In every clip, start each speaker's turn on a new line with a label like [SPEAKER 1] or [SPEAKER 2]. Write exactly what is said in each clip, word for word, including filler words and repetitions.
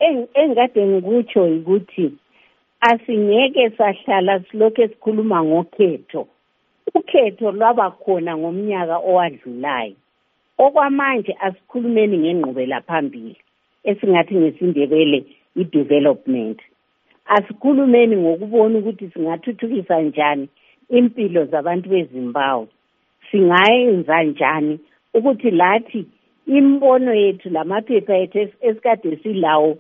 [SPEAKER 1] engade ngikutsho ukuthi asingeke sahlala silokho esikhuluma ngokhetho. Ukhetho lwaba khona ngomnyaka owadlulayo. Okwamanje asikhulumeni ngengqubela phambili esingathi ngesindebele i-development. Asikhulumeni ngokubona ukuthi singathuthukisa njani impilo zabantu beZimbabwe. Singayenza njani ukuthi lathi imbono yethu lamaphepha ethu esikade silawo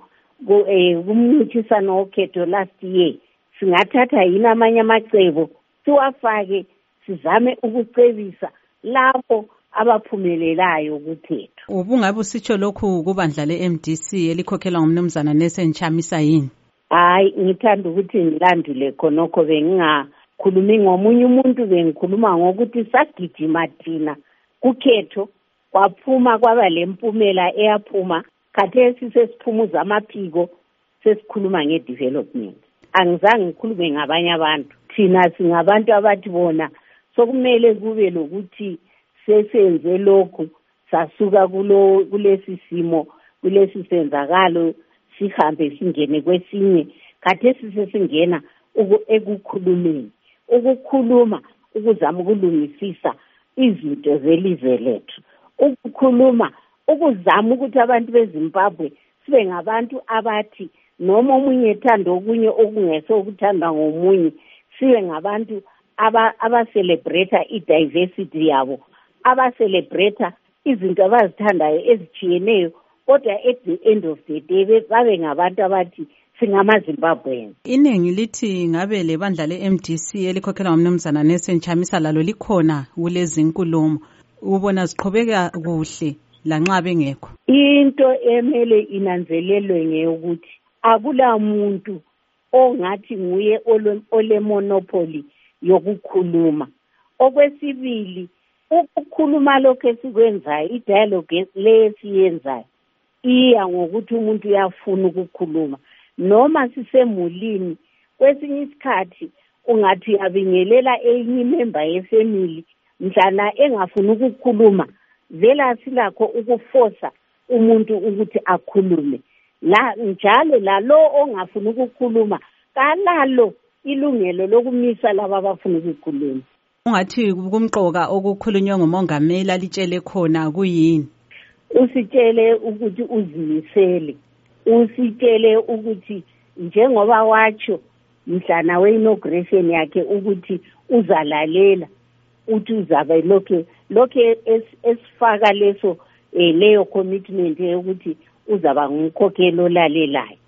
[SPEAKER 1] kumncithisano wokhetho last year singathatha yini amanye amacebo siwafake sizame ukucebisa lapho abaphumelelayo kukhetho.
[SPEAKER 2] Ubungabe usitsho lokhu kubandla le-M D C elikhokhelwa ngumnumzana Nelson Chamisa yini?
[SPEAKER 1] Hayi, ngithanda ukuthi ngilandule khonokho, bengingakhulumi ngomunye umuntu, bengikhuluma ngokuthi sagijima thina kukhetho kwaphuma kwaba lempumela eyaphuma. Khathesi sesiphumuza amaphiko sesikhuluma nge-development. Angizange ngikhulume ngabanye abantu. Thina singabantu abathi bona sokumele kube lokuthi sesenze lokhu sasuka kulo kulesi simo kulesi senzakalo sihambe singene kwesinye. Khathesi sesingena ekukhulumeni, ukukhuluma ukuzama ukulungisisa izinto zelizwe lethu, ukukhuluma ukuzama ukuthi abantu beZimbabwe sibe ngabantu abathi noma omunye ethanda okunye okungese ukuthandwa ngomunye, sibe ngabantu aba abacelebrate i-diversity yabo, abacelebrate izinto abazithandayo ezitshiyeneyo, kodwa at the end of the day babe ngabantu abathi singamaZimbabweans.
[SPEAKER 2] Iningi lithi ngabe le bandla le-M D C elikhokhelwa ngumnumzana Nelson Chamisa lalo likhona kulezi nkulumo, ubona ziqhubeka kuhle lanxa bengekho?
[SPEAKER 1] Into emele inanzelelwe ngeyokuthi akula muntu ongathi nguye ole monopoly yokukhuluma. Okwesibili, ukukhuluma lokho esikwenzayo, i-dialogue lesiyenzayo iya ngokuthi umuntu uyafuna ukukhuluma. Noma sisemulini kwesinye isikhathi ungathi uyabingelela enye imember yefamily mhlana engafuni ukukhuluma, vela silakho ukuforsa umuntu ukuthi akhulume. La njalo lalo ongafuni ukukhuluma kalalo ilungelo lokumisa laba abafuna ukukhuluma.
[SPEAKER 2] Ungathi kumqoka okukhulunywa ngumongameli alitshele khona kuyini?
[SPEAKER 1] Usitshele ukuthi uzimisele, usitshele ukuthi njengoba watsho mhlana we-inauguration yakhe ukuthi uzalalela, uthi uzabe lokho lokho esifaka leso leyo commitment yokuthi uzaba ngumkhokheli olalelayo.